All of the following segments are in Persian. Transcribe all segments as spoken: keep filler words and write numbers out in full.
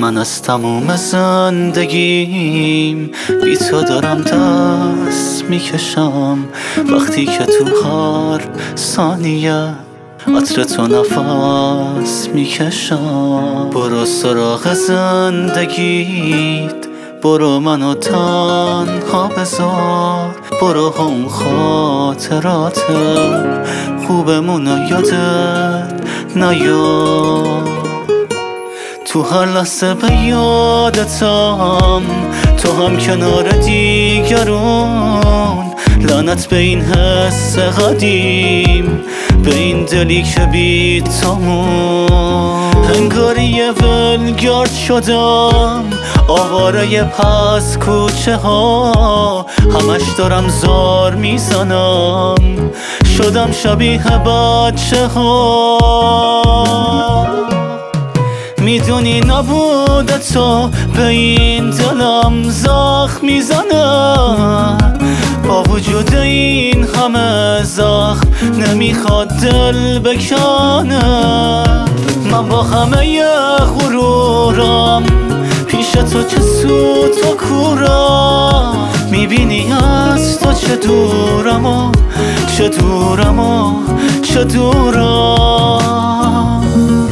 من از تموم زندگیم بی تو دارم دست میکشم، وقتی که تو هر ثانیه عطر تو نفس میکشم. برو سراغ زندگیت، برو منو تنها بذار، برو هم خاطرات خوبمونو یادت نیار. تو هر لحظه به یادتم، تو هم کنار دیگرون. لعنت به این حس قدیم، به این دلی که بی تموم. انگاری یه ولگرد شدم، آواره پس کوچه ها، همش دارم زار میزنم، شدم شبیه بچه ها. میدونی نبود تو به این دلم زخم میزنه، با وجود این همه زخم نمیخواد دل بکنه. من با همه غرورم پیش تو چه سود و کورم، میبینی از تو چه دورم و چه دورم و چه دورم.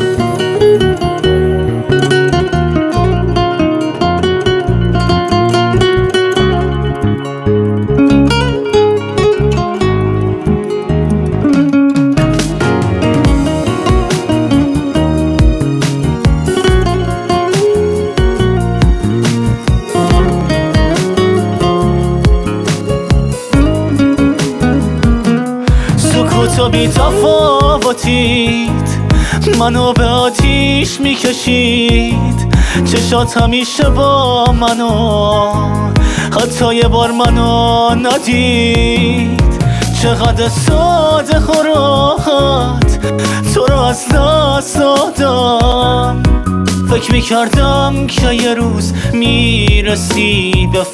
تو بی تفاوتیت منو به آتیش میکشید، چشات همیشه با منو، حتی یه بار منو ندید. چقدر ساده و راحت تو رو از دست دادم، فکر میکردم که یه روز میرسی به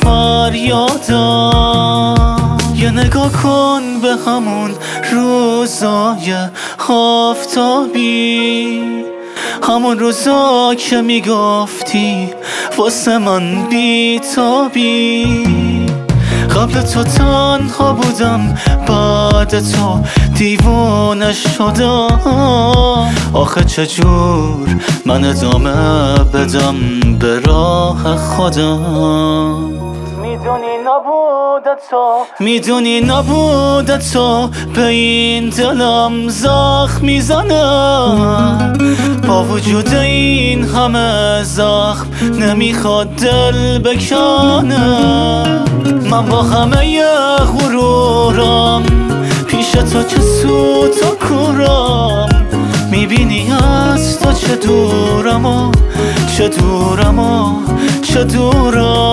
فریادم. یه نگاه کن به همون روزای آفتابی، همون روزا که میگفتی واسه من بیتابی. قبل تو تنها بودم، بعد تو دیوانه شدم. آخه چجور من ادامه بدم به راه خودم. میدونی نبود تو، میدونی نبود تو به این دلم زخم میزنه، با وجود این همه زخم نمیخواد دل بکنه. من با همه غرورم پیش تو چه سود و کورم، میبینی از تو چه دورم و چه دورم و چه دورم.